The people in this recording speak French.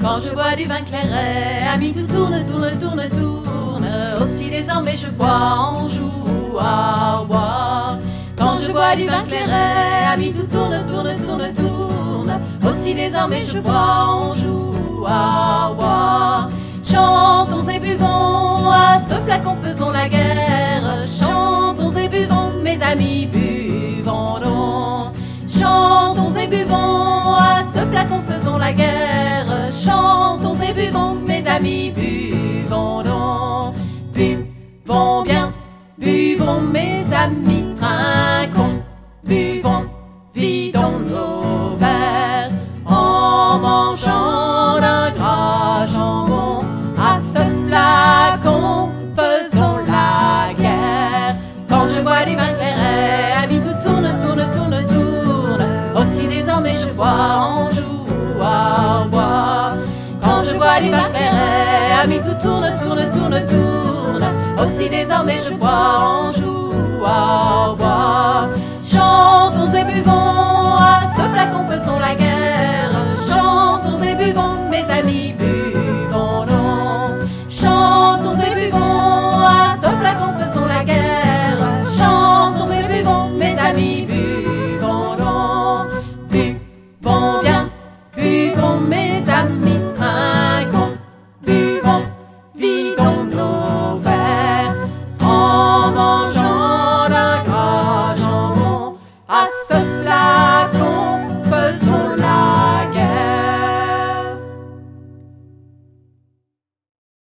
Quand je bois du vin clairet, ami, tout tourne, tourne, tourne, tourne. Aussi désormais je bois en joue à boire. Quand je bois du vin clairet, ami, tout tourne, tourne, tourne, tourne. Aussi désormais je bois en joue à boire. Chantons et buvons, à ce flacon faisons la guerre. Chantons et buvons, mes amis, buvons donc. Chantons et buvons, à ce flacon faisons la guerre. Chantons et buvons, mes amis, buvons donc. Buvons bien, buvons mes amis, trinquons. Buvons, vidons nos verres, en mangeant d'un gras jambon. À ce flacon faisons la guerre. Quand je bois du vin clairet, ami, tout tourne, tourne, tourne, tourne. Aussi désormais je bois en joue à boire. Quand je bois du vin clairet, ami, tout tourne, tourne, tourne, tourne. Aussi désormais je bois en joue à boire. Chantons et buvons,